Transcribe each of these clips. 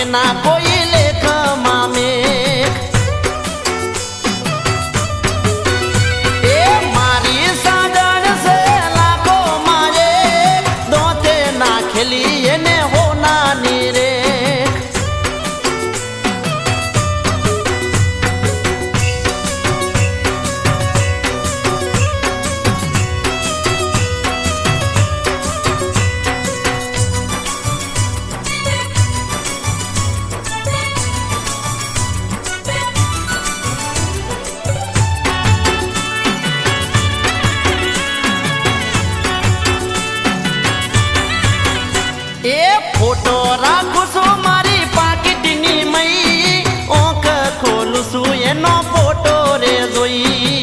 ना कोई लेख मामे ए मारी साजन से लाखो मारे दोते ना खेली ने होना नीरे ए फोटो राखू सु मारी पाकिटनी मई ओंख खोलू सु एनो फोटो रे जोई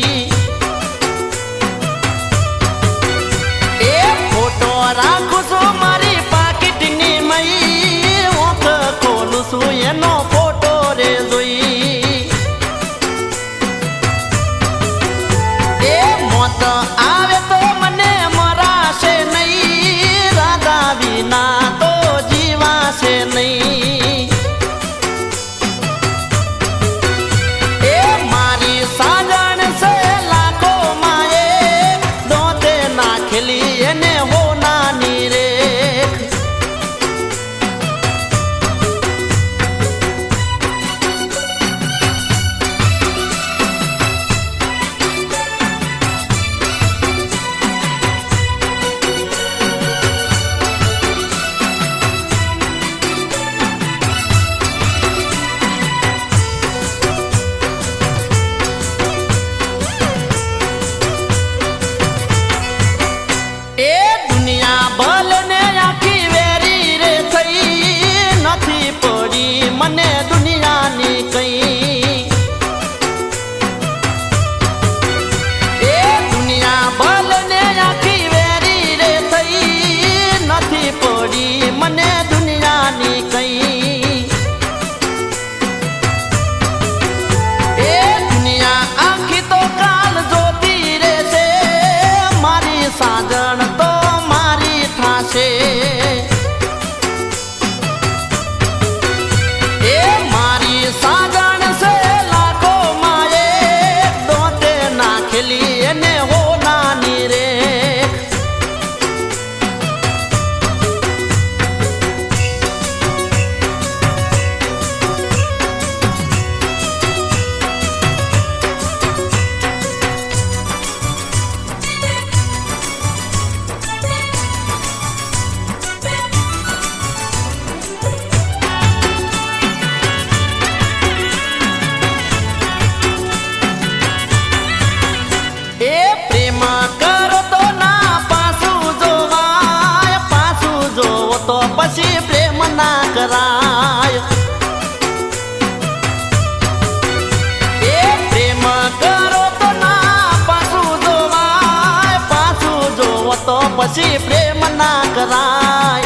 ए फोटो राखू सु मारी पाकिटनी मई ओंख खोलू सु एनो फोटो रे जोई ए मौत आवे तो मने मराशे नहीं राधा बिना से नहीं ए मारी साजन से लाखो माए दोते ना खेली ने होना नीरे मने दुनिया नी कई ए दुनिया बल ने आखी वेरी रे थई नथी पड़ी मने दुनिया नी कई ए दुनिया आखी तो काल जोती रे से मारी साजन तो मारी थासे साजन से लाखो माए दोते ना खेली ने होना नीरे तो पसी प्रेम ना कराय ए प्रेम करो तो ना पासू जोवाय पासू जो तो पसी प्रेम ना कराय